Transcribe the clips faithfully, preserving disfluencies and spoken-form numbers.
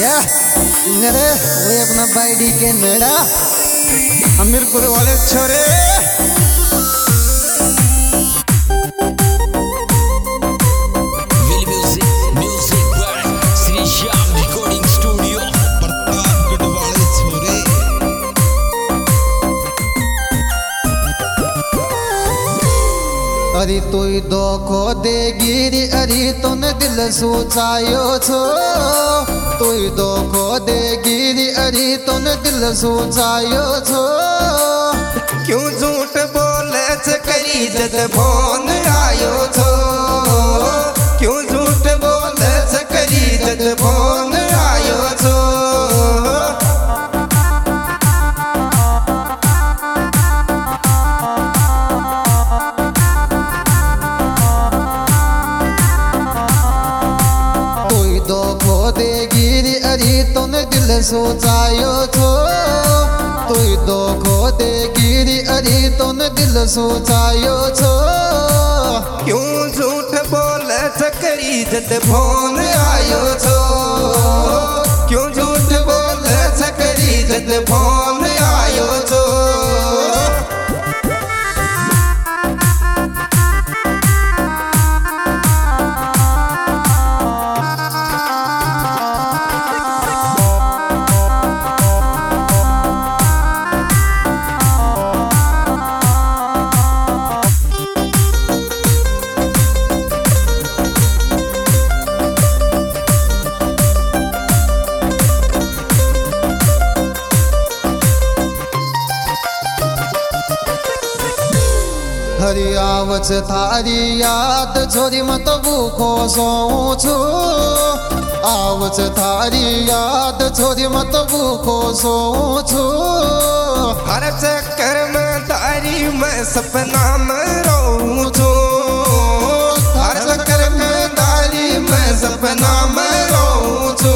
भैया नरे वो अपना बाईडी के नेड़ा हमीरपुर वाले छोरे अरे तू धोखो देगी रे अरे तूने दिल सोचायो छो तू धोखो देगी रे अरे तूने दिल सोचायो छो क्यों झूठ बोले छ करी जद फोन आयो छो क्यों झूठ बोले छ करी जद फोन आयो छो तूने दिल सोचायो छो तू धोखो देगी रे अरे तूने दिल सोचायो छो क्यों झूठ बोले छ करी जद फोन आयो छो क्यों झूठ बोले छ करी जद फोन आयो छो हरी आवच थारी याद छोरी मत भूखो सोऊं छु आवच थारी याद छोरी मत भूखो सोऊं छु हर चक्कर में तारी मैं सपना में रोऊं छु हर चक्कर में तारी मैं सपना में रोऊं छु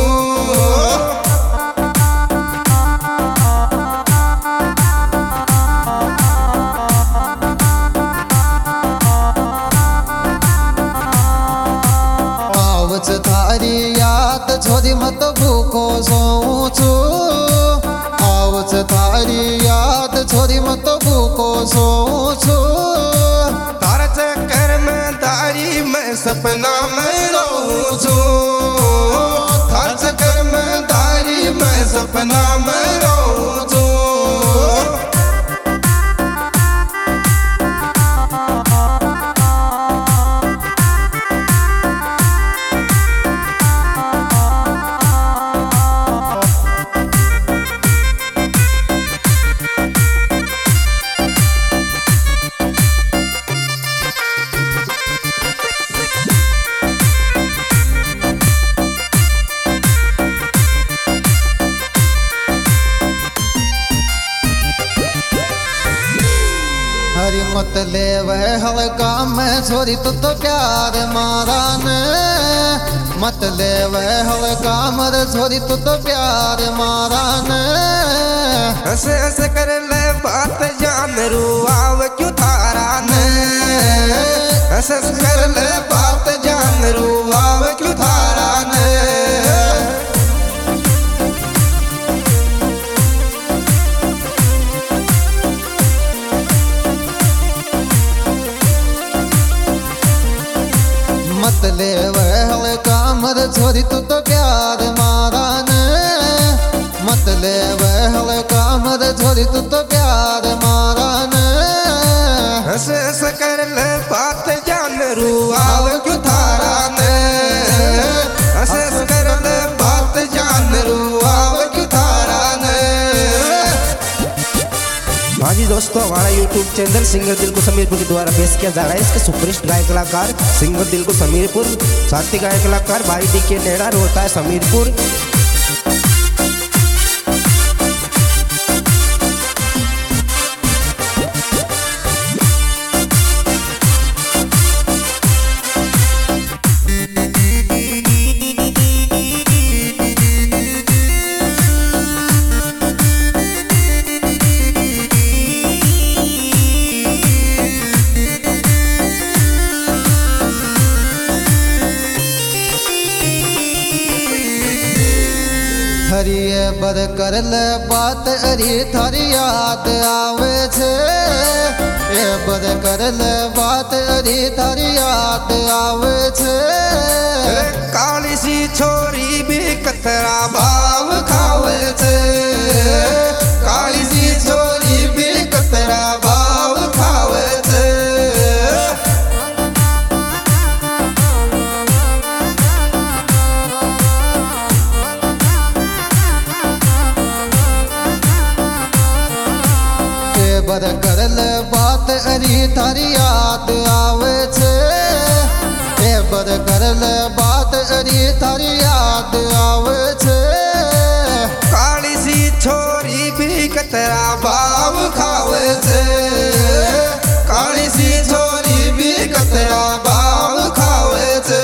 थारी याद छोरी मत भूखो सोऊं छु आवच थारी याद छोरी मत भूखो सोऊं छु तार चक्कर में तारी मैं सपना में रोऊं छु तार चक्कर में तारी मैं सपना में रोऊं छु हरी मत ले वह हल्का में छोरी तू तो प्यार मारा ने मत ले वह हल्का मर छोरी तू तो प्यार मारा ने हंसे हंसे कर ले बात जान रुआव क्यों थारा ने हंसे हंसे कर ले बात जान रुआव क्यों थारा ने मत ले वह हल्का मर छोरी तू तो प्यार मारा ने मत ले वह हल्का मर छोरी तू तो प्यार मारा ने हंस हंस कर ले बात जान रुआव क्यों थारा ने हंस हंस कर ले बात जान रुआव क्यों थारा ने। हाँ जी दोस्तों, हमारा यूट्यूब चैनल सिंगर दिल को समीरपुर के द्वारा पेश किया जा रहा है। इसके सुपरहिट गायक कलाकार सिंगर दिल को समीरपुर, साथी गायक कलाकार भाई डी के नेड़ा रोहता है समीरपुर। हरिये बर कर ले बात अरी थारी याद आवे छे ए बर कर ले बात अरी थारी याद आवे छे काली सी छोरी भी कतरा भाव खावे छे काली सी छोरी भी कतरा भाव खावे छे बर करल बात अरी थारी याद आवे छे ए बर करल बात अरी थारी याद आवे छे काली सी छोरी भी कतरा भाव खावे छे काली सी छोरी भी कतरा भाव खावे छे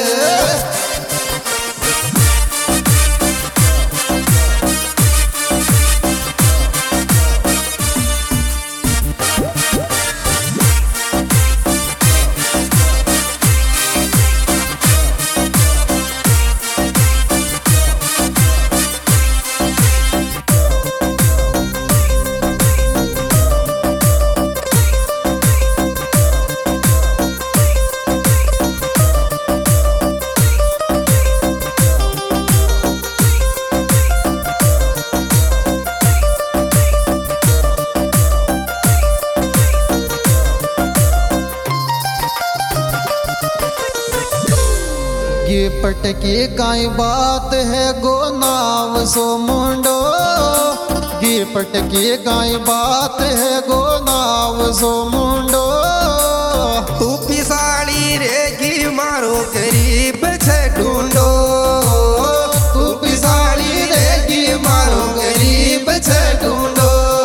ये पटकी काई बात है गो नाव सो मुंडो ये पटकी काई बात है गो नाव सो मुंडो तू पिसाड़ी रेगी मारो गरीब छे ढूंढो तू पिसाड़ी रेगी मारो गरीब छे ढूंढो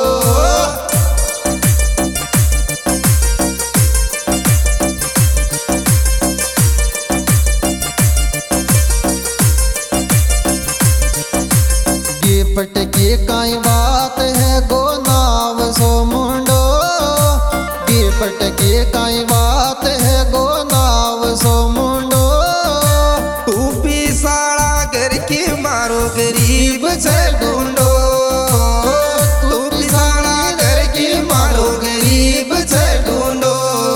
पटकी काई बात है गो नाव सो मुंडो ये पटकी काई बात है गो नाव सो मुंडो तू पिसाड़ा घर की मारो गरीब छे ढूंढो तू पिसाड़ा घर की मारो गरीब छे ढूंढो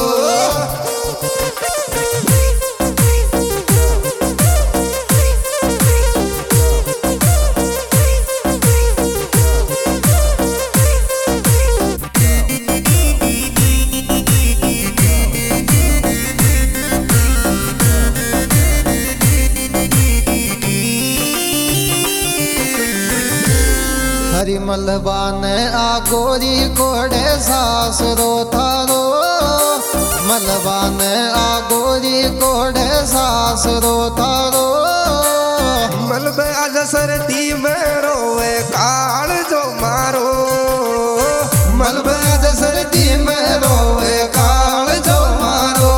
हरी मलबान आ गोरी कोड़े सासरो थारो मलबान आ गोरी कोड़े सासरो थारो मलबे आज सर्दी में रोवे काल जो मारो मलबे आज सर्दी में रोवे काल जो मारो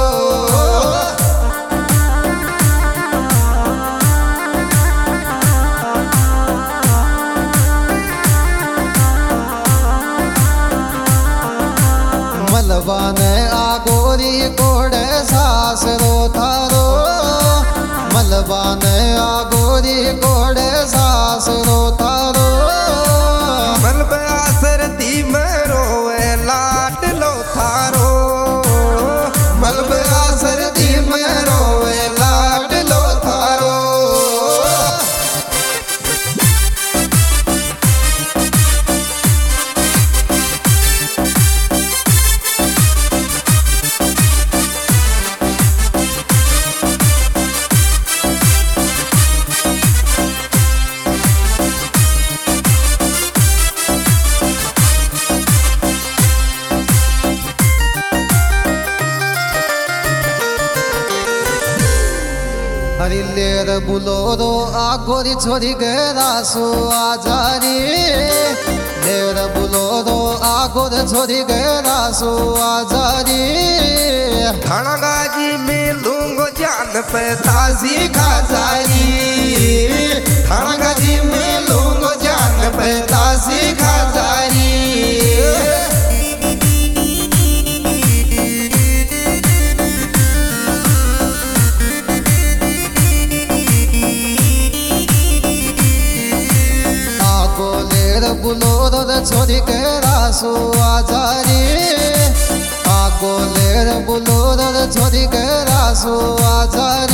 मलबान आ गोरी कोड़े सासरो थारो मलबान आ गोरी कोड़े सासरो थारो मलबे आ सर्दी में रोवे लाट लो थारो मलबे आ सर्दी में रोवे लाट लो थारो हरी लेर बुलोरो आ गोरी छोरी गेरासो आजारी लेर बुलोरो आ गोरी छोरी गेरासो आजारी थानागाजी में लूंगो जान पे ताजी खाजारी थानागाजी में लूंगो जान पे ताजी खाजारी ર છોરી કેરાસુ આજારી આ ગોલેર બુલો ર છોરી કેરાસુ આજારી